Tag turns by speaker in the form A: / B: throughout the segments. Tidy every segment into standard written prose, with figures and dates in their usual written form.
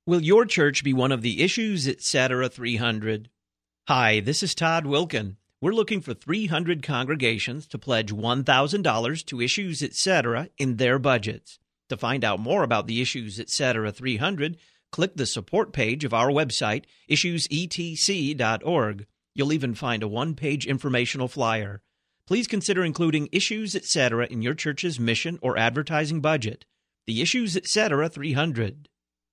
A: Will your church be one of the Issues Etc. 300? Hi, this is Todd Wilkin. We're looking for 300 congregations to pledge $1,000 to Issues Etc. in their budgets. To find out more about the Issues Etc. 300, click the support page of our website, issuesetc.org. You'll even find a one-page informational flyer. Please consider including Issues Etc. in your church's mission or advertising budget. The Issues Etc. 300.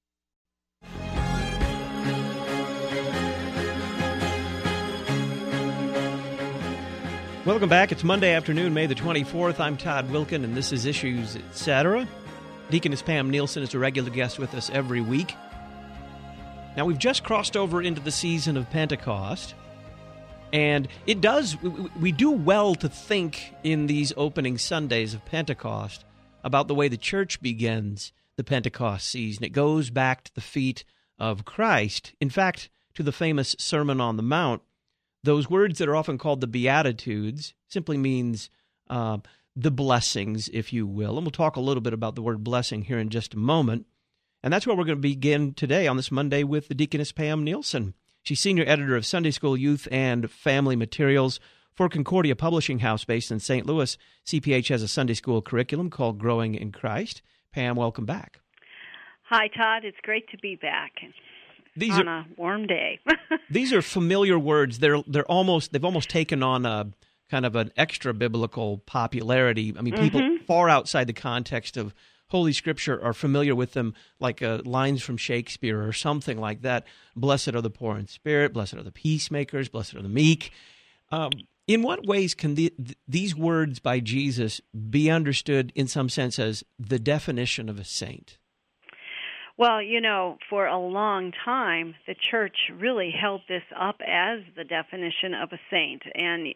A: Welcome back. It's Monday afternoon, May the 24th. I'm Todd Wilkin, and this is Issues Etc. Deaconess Pam Nielsen is a regular guest with us every week. Now, we've just crossed over into the season of Pentecost, and we do well to think in these opening Sundays of Pentecost about the way the church begins the Pentecost season. It goes back to the feet of Christ. In fact, to the famous Sermon on the Mount. Those words that are often called the Beatitudes simply means the blessings, if you will. And we'll talk a little bit about the word blessing here in just a moment. And that's where we're going to begin today on this Monday with the Deaconess Pam Nielsen. She's senior editor of Sunday School Youth and Family Materials for Concordia Publishing House based in St. Louis. CPH has a Sunday school curriculum called Growing in Christ. Pam, welcome back.
B: Hi, Todd. It's great to be back. On a warm day.
A: These are familiar words. They've almost taken on a kind of an extra biblical popularity. I mean, people far outside the context of Holy Scripture are familiar with them, like lines from Shakespeare or something like that. Blessed are the poor in spirit. Blessed are the peacemakers. Blessed are the meek. In what ways can these words by Jesus be understood in some sense as the definition of a saint?
B: Well, for a long time, the church really held this up as the definition of a saint. And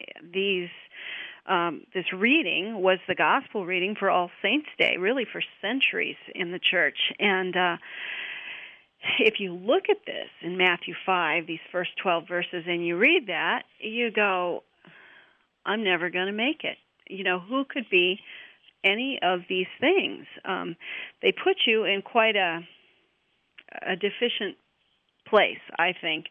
B: this reading was the gospel reading for All Saints' Day, really for centuries in the church. And if you look at this in Matthew 5, these first 12 verses, and you read that, you go, I'm never going to make it. Who could be any of these things? They put you in quite a deficient place, I think.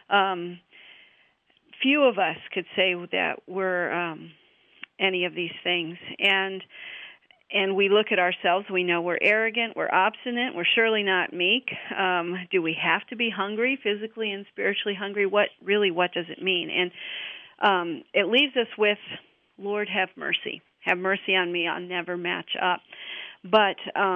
B: Few of us could say that we're any of these things. And we look at ourselves, we know we're arrogant, we're obstinate, we're surely not meek. Do we have to be hungry, physically and spiritually hungry? What does it mean? And it leaves us with, Lord, have mercy. Have mercy on me, I'll never match up. But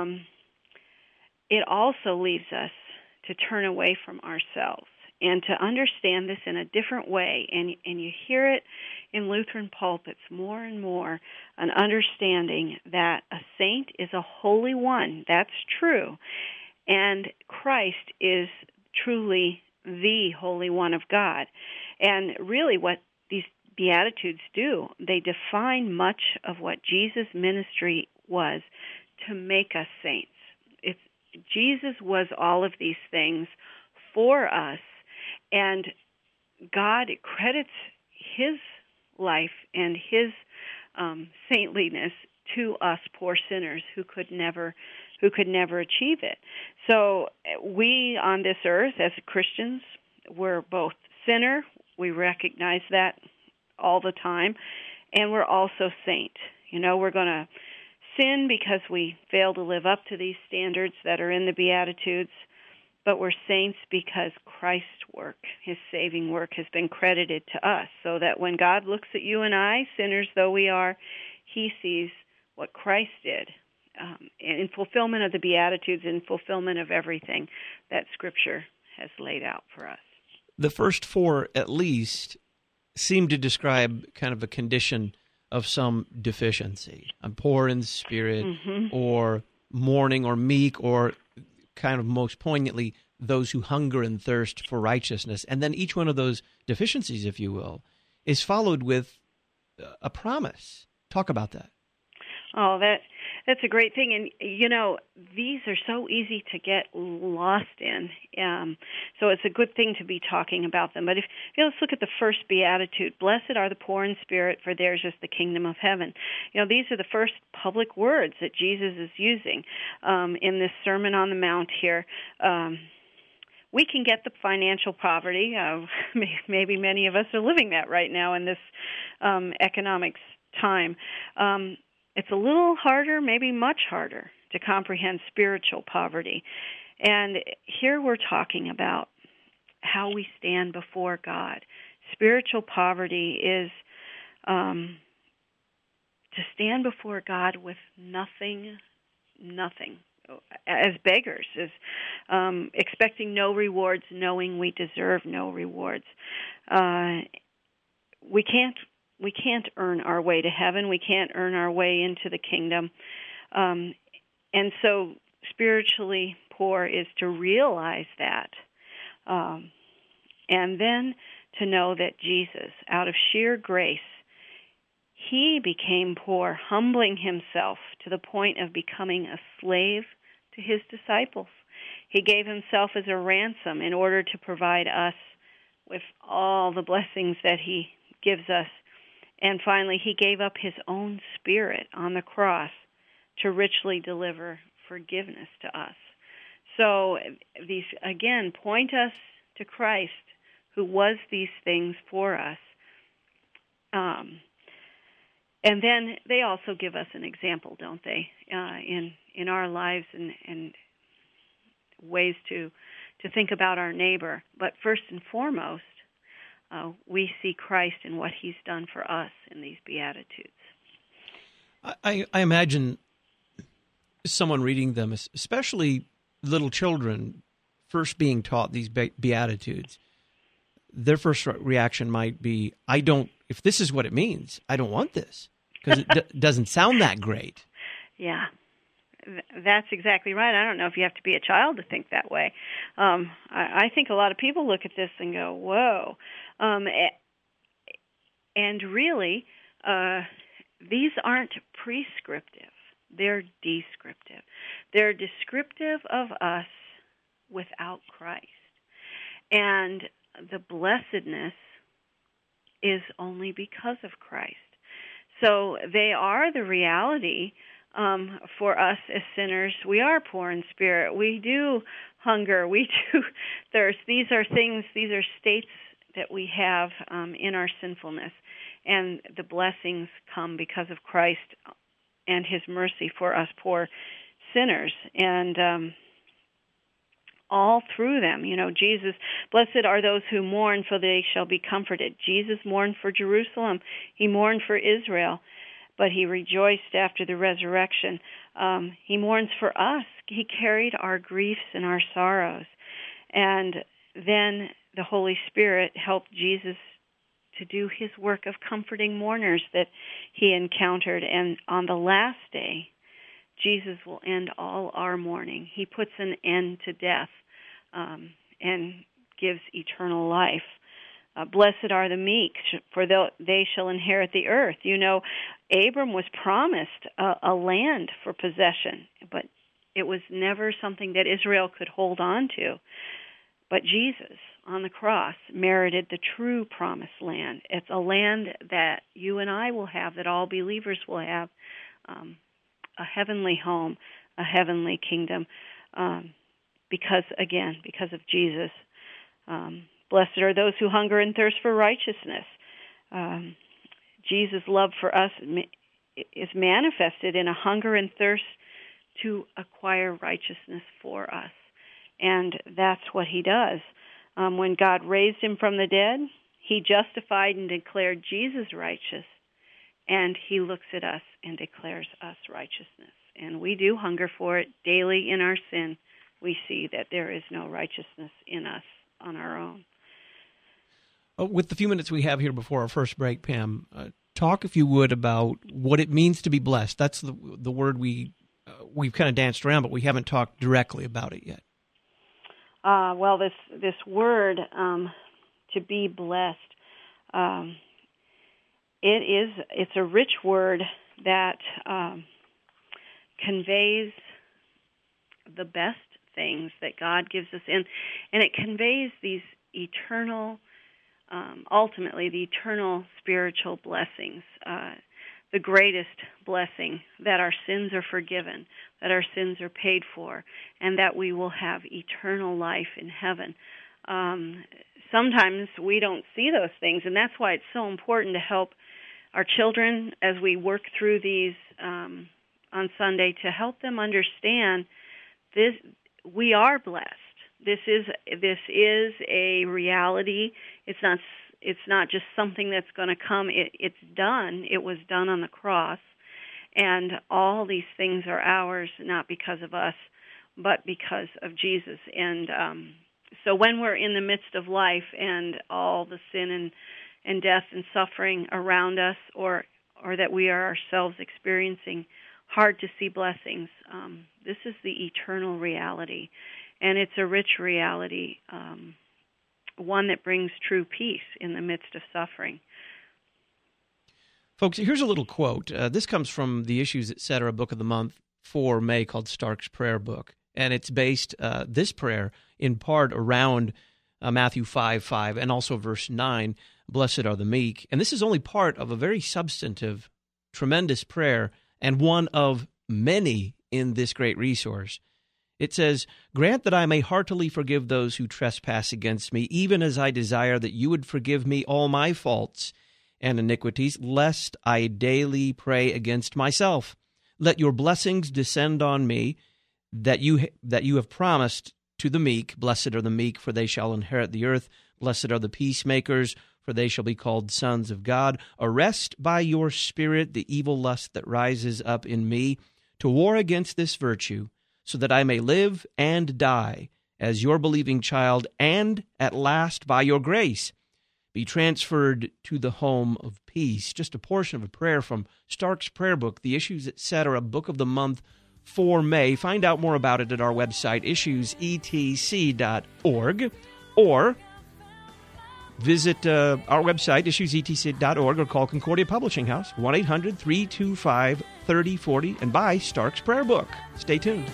B: it also leaves us to turn away from ourselves and to understand this in a different way. And you hear it in Lutheran pulpits more and more, an understanding that a saint is a holy one. That's true. And Christ is truly the Holy One of God. And really what these Beatitudes do, they define much of what Jesus' ministry was to make us saints. Jesus was all of these things for us, and God credits his life and his saintliness to us poor sinners who could never achieve it. So we on this earth as Christians, we're both sinner, we recognize that all the time, and we're also saint. We're going to sin because we fail to live up to these standards that are in the Beatitudes, but we're saints because Christ's work, his saving work, has been credited to us, so that when God looks at you and I, sinners though we are, he sees what Christ did in fulfillment of the Beatitudes, in fulfillment of everything that Scripture has laid out for us.
A: The first four, at least, seem to describe kind of a condition of some deficiency. I'm poor in spirit, or mourning, or meek, or kind of most poignantly, those who hunger and thirst for righteousness. And then each one of those deficiencies, if you will, is followed with a promise. Talk about that.
B: Oh, that's a great thing. And, these are so easy to get lost in. So it's a good thing to be talking about them. But let's look at the first Beatitude. Blessed are the poor in spirit, for theirs is the kingdom of heaven. These are the first public words that Jesus is using in this Sermon on the Mount here. we can get the financial poverty. Maybe many of us are living that right now in this economics time. It's a little harder, maybe much harder, to comprehend spiritual poverty. And here we're talking about how we stand before God. Spiritual poverty is to stand before God with nothing, as beggars, as expecting no rewards, knowing we deserve no rewards. We can't earn our way to heaven. We can't earn our way into the kingdom. And so spiritually poor is to realize that. And then to know that Jesus, out of sheer grace, he became poor, humbling himself to the point of becoming a slave to his disciples. He gave himself as a ransom in order to provide us with all the blessings that he gives us. And finally, he gave up his own spirit on the cross to richly deliver forgiveness to us. So these, again, point us to Christ, who was these things for us. And then they also give us an example, don't they, in our lives and ways to think about our neighbor. But first and foremost, we see Christ in what he's done for us in these Beatitudes.
A: I imagine someone reading them, especially little children, first being taught these Beatitudes, their first reaction might be, if this is what it means, I don't want this, because it doesn't sound that great.
B: Yeah, that's exactly right. I don't know if you have to be a child to think that way. I think a lot of people look at this and go, whoa. And really, these aren't prescriptive. They're descriptive. They're descriptive of us without Christ. And the blessedness is only because of Christ. So they are the reality for us as sinners. We are poor in spirit. We do hunger. We do thirst. These are things, these are states that we have in our sinfulness. And the blessings come because of Christ and his mercy for us poor sinners. And all through them, Jesus, blessed are those who mourn, for they shall be comforted. Jesus mourned for Jerusalem. He mourned for Israel, but he rejoiced after the resurrection. He mourns for us. He carried our griefs and our sorrows. And then the Holy Spirit helped Jesus to do his work of comforting mourners that he encountered. And on the last day, Jesus will end all our mourning. He puts an end to death and gives eternal life. Blessed are the meek, for they shall inherit the earth. Abram was promised a land for possession, but it was never something that Israel could hold on to. But Jesus, on the cross, merited the true promised land. It's a land that you and I will have, that all believers will have, a heavenly home, a heavenly kingdom, because of Jesus. Blessed are those who hunger and thirst for righteousness. Jesus' love for us is manifested in a hunger and thirst to acquire righteousness for us. And that's what he does. When God raised him from the dead, he justified and declared Jesus righteous, and he looks at us and declares us righteousness. And we do hunger for it daily in our sin. We see that there is no righteousness in us on our own.
A: With the few minutes we have here before our first break, Pam, talk, if you would, about what it means to be blessed. That's the word we've kind of danced around, but we haven't talked directly about it yet.
B: Well, this word, to be blessed, it's a rich word that conveys the best things that God gives us, and it conveys these eternal, ultimately the eternal spiritual blessings the greatest blessing, that our sins are forgiven, that our sins are paid for, and that we will have eternal life in heaven. Sometimes we don't see those things, and that's why it's so important to help our children as we work through these on Sunday, to help them understand this. We are blessed. This is a reality. It's not just something that's going to come. It's done. It was done on the cross, and all these things are ours, not because of us, but because of Jesus. And so when we're in the midst of life and all the sin and death and suffering around us, or that we are ourselves experiencing hard to see blessings, this is the eternal reality, and it's a rich reality, one that brings true peace in the midst of suffering.
A: Folks, here's a little quote. This comes from the Issues Etc. Book of the Month for May, called Stark's Prayer Book, and it's based, this prayer, in part around Matthew 5:5 and also verse 9, "Blessed are the meek." And this is only part of a very substantive, tremendous prayer, and one of many in this great resource. It says, "Grant that I may heartily forgive those who trespass against me, even as I desire that you would forgive me all my faults and iniquities, lest I daily pray against myself. Let your blessings descend on me, that you have promised to the meek. Blessed are the meek, for they shall inherit the earth. Blessed are the peacemakers, for they shall be called sons of God. Arrest by your Spirit the evil lust that rises up in me, to war against this virtue, so that I may live and die as your believing child, and at last, by your grace, be transferred to the home of peace." Just a portion of a prayer from Stark's Prayer Book, the Issues Etc. Book of the Month for May. Find out more about it at our website, issuesetc.org, or visit our website, issuesetc.org, or call Concordia Publishing House, 1-800-325-3040, and buy Stark's Prayer Book. Stay tuned.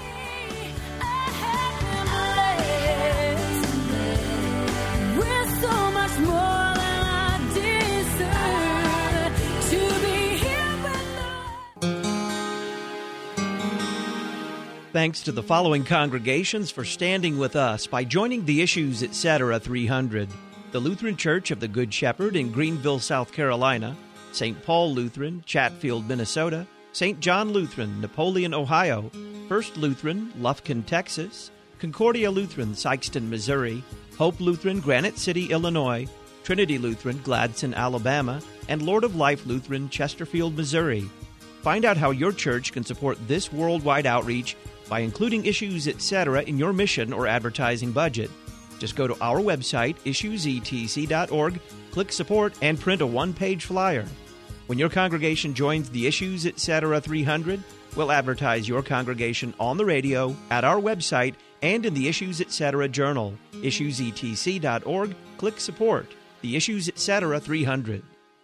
A: Thanks to the following congregations for standing with us by joining the Issues Etc. 300. The Lutheran Church of the Good Shepherd in Greenville, South Carolina, St. Paul Lutheran, Chatfield, Minnesota, St. John Lutheran, Napoleon, Ohio, First Lutheran, Lufkin, Texas, Concordia Lutheran, Sikeston, Missouri, Hope Lutheran, Granite City, Illinois, Trinity Lutheran, Gladson, Alabama, and Lord of Life Lutheran, Chesterfield, Missouri. Find out how your church can support this worldwide outreach by including Issues Etc. in your mission or advertising budget. Just go to our website, issuesetc.org, click Support, and print a one-page flyer. When your congregation joins the Issues Etc. 300, we'll advertise your congregation on the radio, at our website, and in the Issues Etc. Journal. issuesetc.org, click Support. The Issues Etc. 300.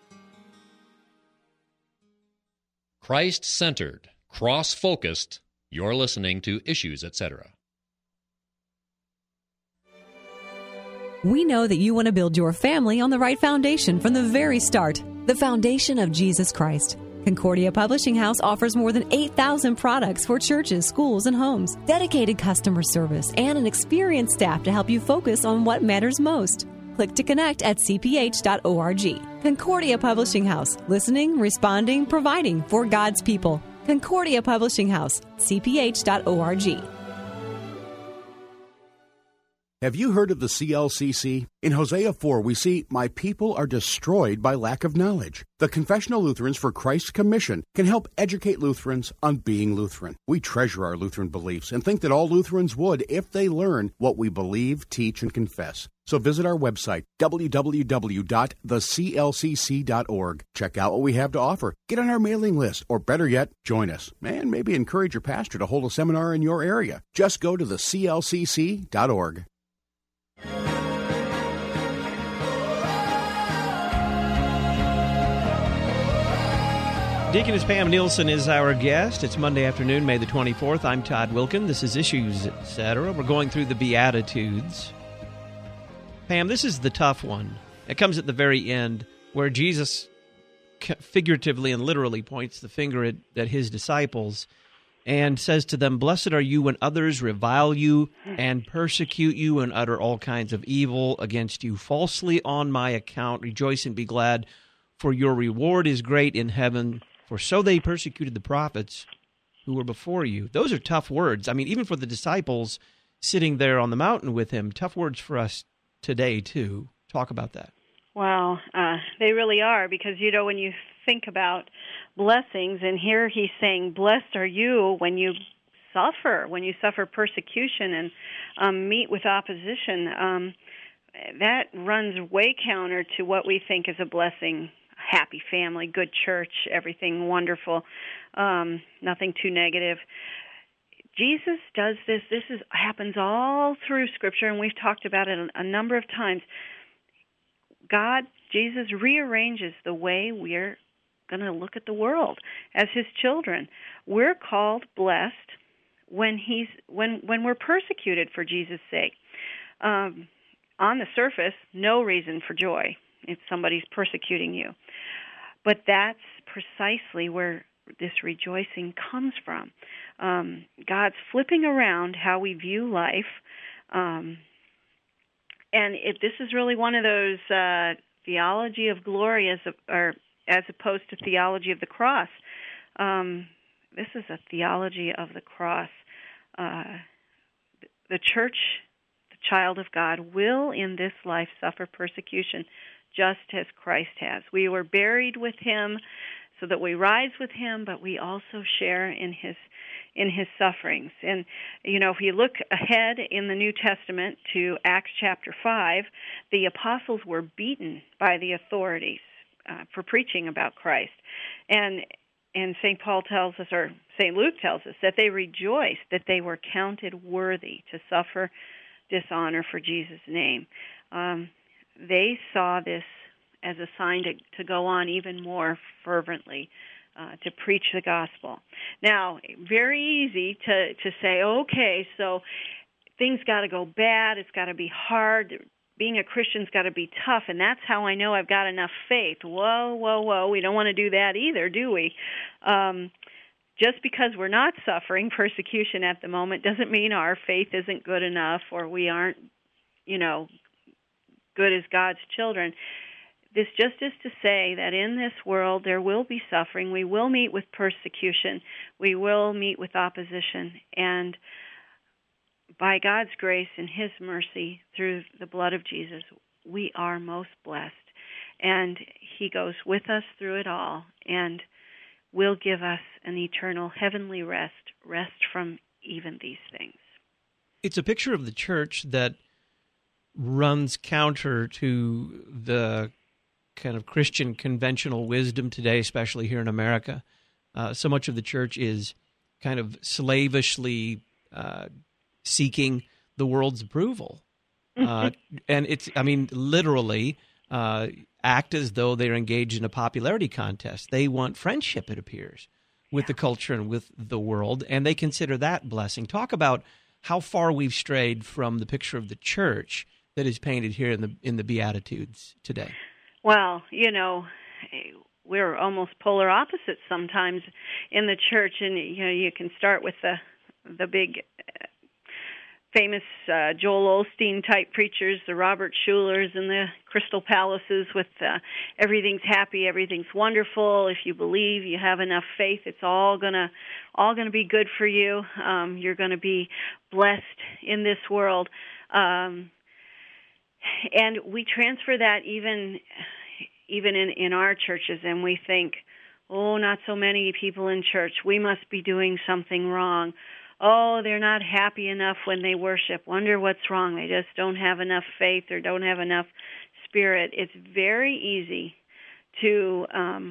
C: Christ-centered, cross-focused. You're listening to Issues Etc.
D: We know that you want to build your family on the right foundation from the very start, the foundation of Jesus Christ. Concordia Publishing House offers more than 8,000 products for churches, schools, and homes, dedicated customer service, and an experienced staff to help you focus on what matters most. Click to connect at cph.org. Concordia Publishing House, listening, responding, providing for God's people. Concordia Publishing House, cph.org.
E: Have you heard of the CLCC? In Hosea 4, we see, "My people are destroyed by lack of knowledge." The Confessional Lutherans for Christ's Commission can help educate Lutherans on being Lutheran. We treasure our Lutheran beliefs and think that all Lutherans would if they learn what we believe, teach, and confess. So visit our website, www.theclcc.org. Check out what we have to offer. Get on our mailing list, or better yet, join us. And maybe encourage your pastor to hold a seminar in your area. Just go to theclcc.org.
A: Deaconess Pam Nielsen is our guest. It's Monday afternoon, May the 24th. I'm Todd Wilkin. This is Issues Etc. We're going through the Beatitudes. Pam, this is the tough one. It comes at the very end, where Jesus figuratively and literally points the finger at his disciples and says to them, "Blessed are you when others revile you and persecute you and utter all kinds of evil against you falsely on my account. Rejoice and be glad, for your reward is great in heaven, for so they persecuted the prophets who were before you." Those are tough words. I mean, even for the disciples sitting there on the mountain with him, tough words for us today, too. Talk about that.
B: Well, they really are, because, when you think about blessings, and here he's saying, blessed are you when you suffer persecution and meet with opposition. That runs way counter to what we think is a blessing. Happy family, good church, everything wonderful, nothing too negative. Jesus does this. This happens all through Scripture, and we've talked about it a number of times. Jesus rearranges the way we're going to look at the world as his children. We're called blessed when we're persecuted for Jesus' sake. On the surface, no reason for joy if somebody's persecuting you. But that's precisely where this rejoicing comes from. God's flipping around how we view life. And this is really one of those theology of glory as opposed to theology of the cross. This is a theology of the cross. The church, the child of God, will in this life suffer persecution just as Christ has. We were buried with him so that we rise with him, but we also share in his sufferings. And, if you look ahead in the New Testament to Acts chapter 5, the apostles were beaten by the authorities for preaching about Christ. And St. Paul tells us, or St. Luke tells us, that they rejoiced that they were counted worthy to suffer dishonor for Jesus' name. They saw this as a sign to go on even more fervently, to preach the gospel. Now, very easy to say, okay, so things got to go bad, it's got to be hard, being a Christian's got to be tough, and that's how I know I've got enough faith. Whoa, we don't want to do that either, do we? Just because we're not suffering persecution at the moment doesn't mean our faith isn't good enough or we aren't, good as God's children. This just is to say that in this world there will be suffering. We will meet with persecution. We will meet with opposition. And by God's grace and his mercy through the blood of Jesus, we are most blessed. And he goes with us through it all and will give us an eternal heavenly rest from even these things.
A: It's a picture of the church that runs counter to the kind of Christian conventional wisdom today, especially here in America. So much of the church is kind of slavishly seeking the world's approval. And literally act as though they're engaged in a popularity contest. They want friendship, it appears, with the culture and with the world, and they consider that blessing. Talk about how far we've strayed from the picture of the church that is painted here in the Beatitudes today.
B: Well, we're almost polar opposites sometimes in the church, and you can start with the big famous Joel Osteen type preachers, the Robert Schulers and the Crystal Palaces with everything's happy, everything's wonderful. If you believe, you have enough faith, it's all gonna be good for you. You're gonna be blessed in this world. And we transfer that even in our churches, and we think, oh, not so many people in church. We must be doing something wrong. Oh, they're not happy enough when they worship. Wonder what's wrong. They just don't have enough faith or don't have enough spirit. It's very easy to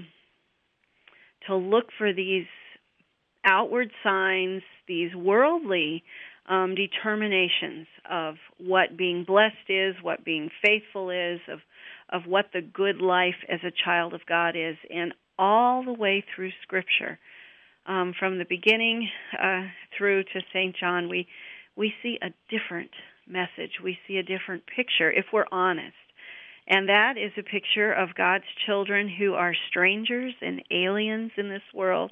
B: look for these outward signs, these worldly determinations of what being blessed is, what being faithful is, of what the good life as a child of God is, and all the way through Scripture, from the beginning through to St. John, we see a different message. We see a different picture if we're honest. And that is a picture of God's children who are strangers and aliens in this world,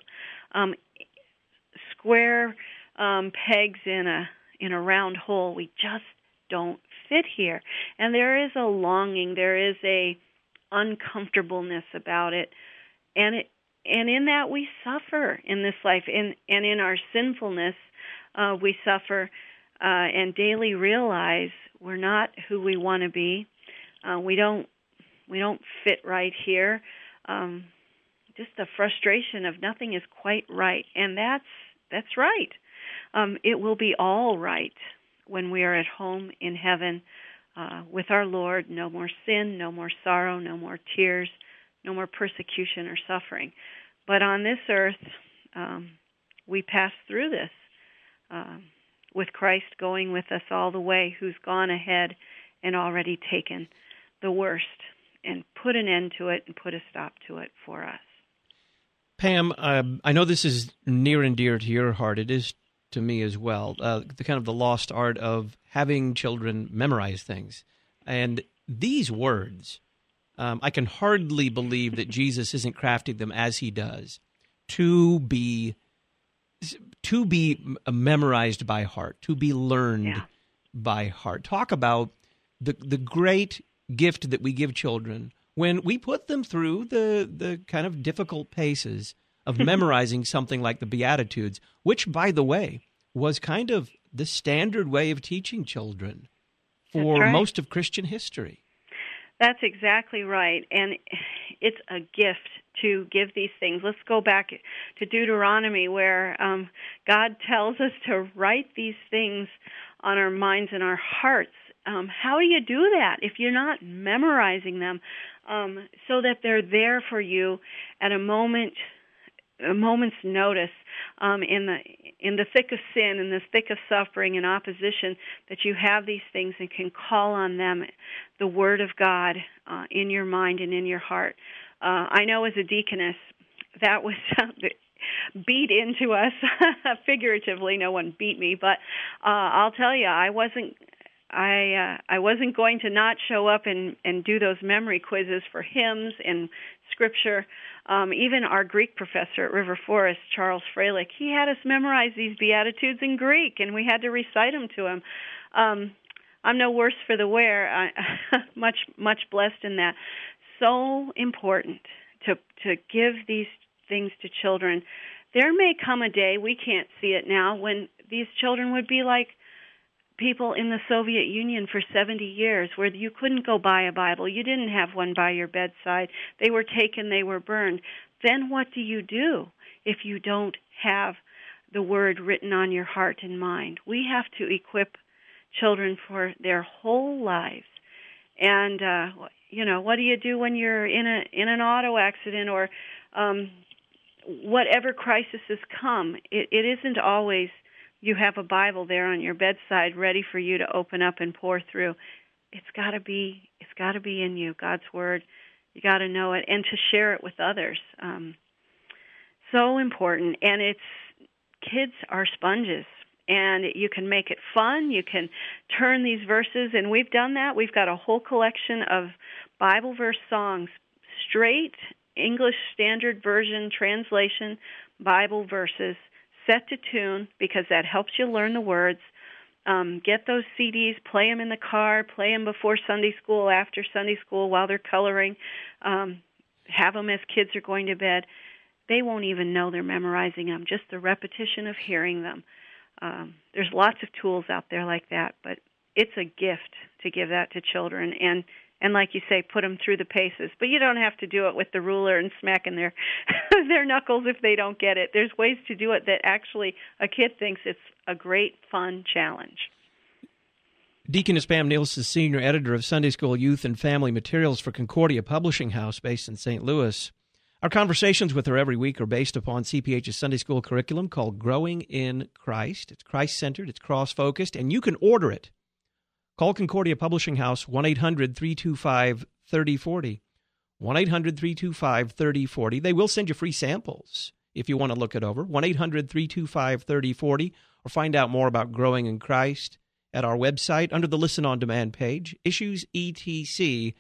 B: square pegs in a round hole. We just don't fit here. And there is a longing, there is a uncomfortableness about it. And in that we suffer in this life. And in our sinfulness, we suffer and daily realize we're not who we want to be. We don't fit right here. Just the frustration of nothing is quite right, and that's right. It will be all right when we are at home in heaven with our Lord. No more sin, no more sorrow, no more tears, no more persecution or suffering. But on this earth, we pass through this with Christ going with us all the way, who's gone ahead and already taken the worst and put an end to it and put a stop to it for us.
A: Pam, I know this is near and dear to your heart. It is to me as well, the kind of the lost art of having children memorize things. And these words, I can hardly believe that Jesus isn't crafting them as he does to be memorized by heart, to be learned by heart. Talk about the great gift that we give children when we put them through the kind of difficult paces of memorizing something like the Beatitudes, which, by the way, was kind of the standard way of teaching children for most of Christian history.
B: That's exactly right. And it's a gift to give these things. Let's go back to Deuteronomy, where God tells us to write these things on our minds and our hearts. How do you do that if you're not memorizing them so that they're there for you at a moment's notice in the thick of sin, in the thick of suffering and opposition, that you have these things and can call on them, the Word of God, in your mind and in your heart. I know as a deaconess, that was beat into us figuratively. No one beat me, but I'll tell you, I wasn't going to not show up and do those memory quizzes for hymns and scripture. Even our Greek professor at River Forest, Charles Freilich, he had us memorize these Beatitudes in Greek, and we had to recite them to him. I'm no worse for the wear. Much blessed in that. So important to give these things to children. There may come a day, we can't see it now, when these children would be like people in the Soviet Union for 70 years, where you couldn't go buy a Bible. You didn't have one by your bedside. They were taken, they were burned. Then what do you do if you don't have the Word written on your heart and mind? We have to equip children for their whole lives. And, what do you do when you're in an auto accident or whatever crisis has come? It isn't always you have a Bible there on your bedside ready for you to open up and pour through. It's got to be in you, God's Word. You got to know it and to share it with others. So important. And kids are sponges, and you can make it fun. You can turn these verses, and we've done that. We've got a whole collection of Bible verse songs, straight English Standard Version translation Bible verses, set to tune, because that helps you learn the words. Get those CDs, play them in the car, play them before Sunday school, after Sunday school, while they're coloring. Have them as kids are going to bed. They won't even know they're memorizing them, just the repetition of hearing them. There's lots of tools out there like that, but it's a gift to give that to children. And like you say, put them through the paces. But you don't have to do it with the ruler and smacking their knuckles if they don't get it. There's ways to do it that actually a kid thinks it's a great, fun challenge.
A: Deaconess Pam Nielsen, Senior Editor of Sunday School Youth and Family Materials for Concordia Publishing House, based in St. Louis. Our conversations with her every week are based upon CPH's Sunday School curriculum called Growing in Christ. It's Christ-centered, it's cross-focused, and you can order it. Call Concordia Publishing House, 1-800-325-3040. 1-800-325-3040. They will send you free samples if you want to look it over. 1-800-325-3040, or find out more about Growing in Christ at our website under the Listen on Demand page, issuesetc.org.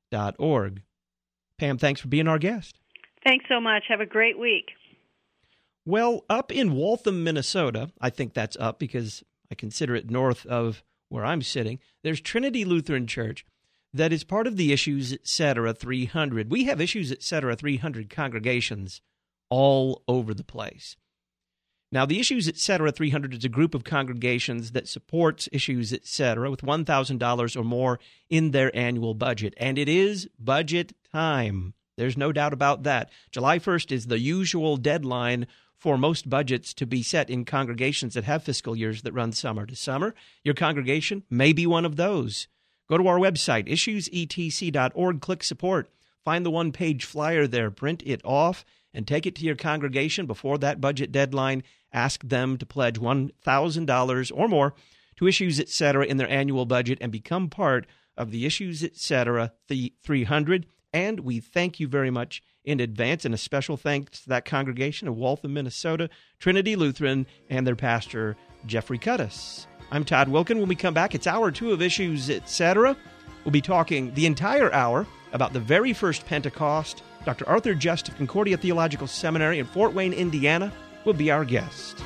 A: Pam, thanks for being our guest.
B: Thanks so much. Have a great week.
A: Well, up in Waltham, Minnesota, I think that's up because I consider it north of where I'm sitting, there's Trinity Lutheran Church that is part of the Issues Etc. 300. We have Issues Etc. 300 congregations all over the place. Now, the Issues Etc. 300 is a group of congregations that supports Issues Etc. with $1,000 or more in their annual budget. And it is budget time. There's no doubt about that. July 1st is the usual deadline for most budgets to be set in congregations that have fiscal years that run summer to summer. Your congregation may be one of those. Go to our website, issuesetc.org, click support. Find the one-page flyer there, print it off, and take it to your congregation before that budget deadline. Ask them to pledge $1,000 or more to Issues Etc. in their annual budget and become part of the Issues Etc. 300. And we thank you very much in advance, and a special thanks to that congregation of Waltham, Minnesota, Trinity Lutheran, and their pastor, Jeffrey Cuddiss. I'm Todd Wilken. When we come back, it's hour 2 of Issues Etc. We'll be talking the entire hour about the very first Pentecost. Dr. Arthur Just of Concordia Theological Seminary in Fort Wayne, Indiana, will be our guest.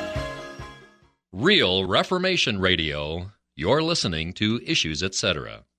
C: Real Reformation Radio. You're listening to Issues Etc.